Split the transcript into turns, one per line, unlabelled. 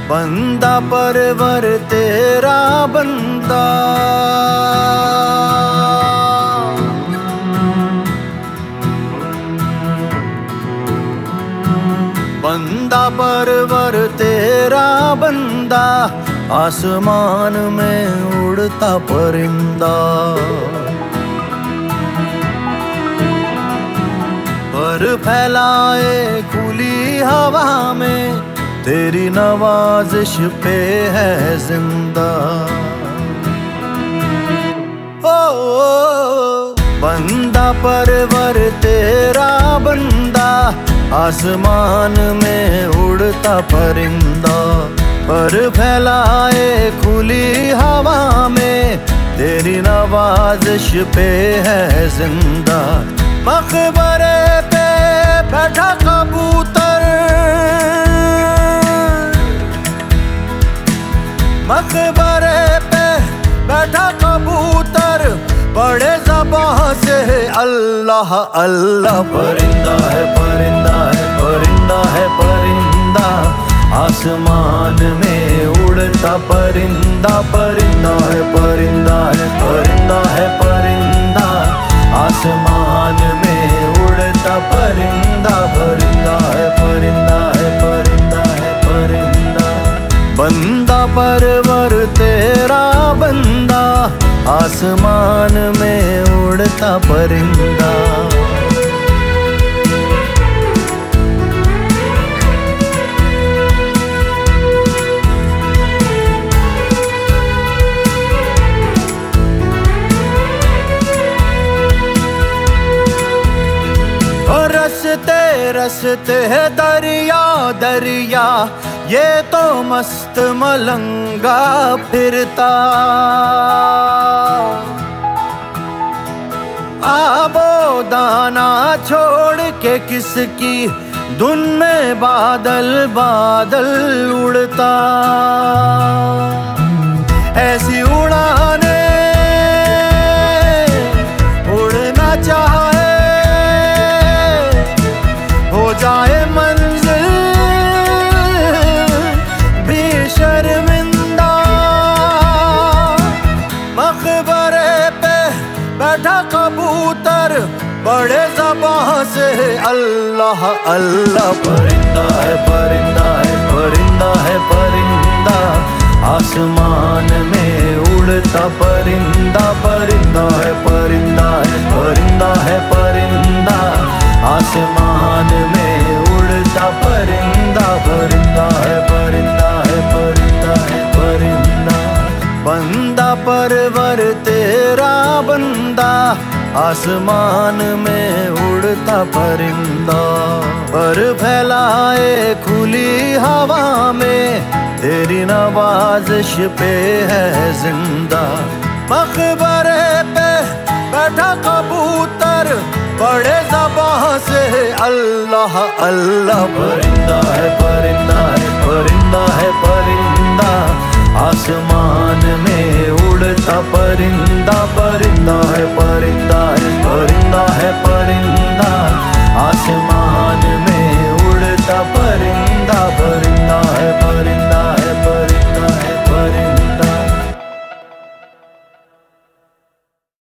बंदा परवर तेरा बंदा। बंदा परवर तेरा बंदा, आसमान में उड़ता परिंदा। पर फैलाए खुली हवा में, तेरी नवाजिश पे है जिंदा। ओ बंदा परवर तेरा बंदा, आसमान में उड़ता परिंदा। पर फैलाए खुली हवा में, तेरी नवाजिश पे है जिंदा। मकबरे पे बैठा कबूतर, मकबरे पे बैठा कबूतर, बड़े ज़बान से अल्लाह अल्लाह। परिंदा है परिंदा है परिंदा है परिंदा, आसमान में उड़ता परिंदा। परिंदा है परिंदा है परिंदा है परिंदा, आसमान में उड़ता परिंदा। परिंदा है परिंदा है परिंदा है परिंदा। बंदा परवर तेरा बंदा, आसमान में उड़ता परिंदा। रसते रसते है दरिया दरिया, ये तो मस्त मलंगा फिरता। आबो दाना छोड़ के किसकी धुन में बादल बादल उड़ता। ऐसी उड़ाने उड़ना चाहे, हो जाए मंजिल भी शर्मिंदा। मकबरे पे बैठा कबूतर, बड़े ज़बान से अल्लाह अल्लाह। परिंदा है परिंदा है परिंदा है परिंदा, आसमान में उड़ता परिंदा। परिंदा है परिंदा है परिंदा है परिंदा, आसमान में उड़ता परिंदा। परिंदा है परिंदा है परिंदा है परिंदा। बंदा परवर तेरा बंदा, आसमान में उड़ता परिंदा। पर फैलाए खुली हवा में, तेरी नवाजिश पे है जिंदा। मकबरे पे बैठा कबूतर, बड़े ज़बान से अल्लाह अल्लाह। परिंदा है परिंदा है परिंदा है परिंदा, आसमान में उड़ता परिंदा। परिंदा है परिंदा है परिंदा है परिंदा, आसमान में उड़ता परिंदा। परिंदा है परिंदा।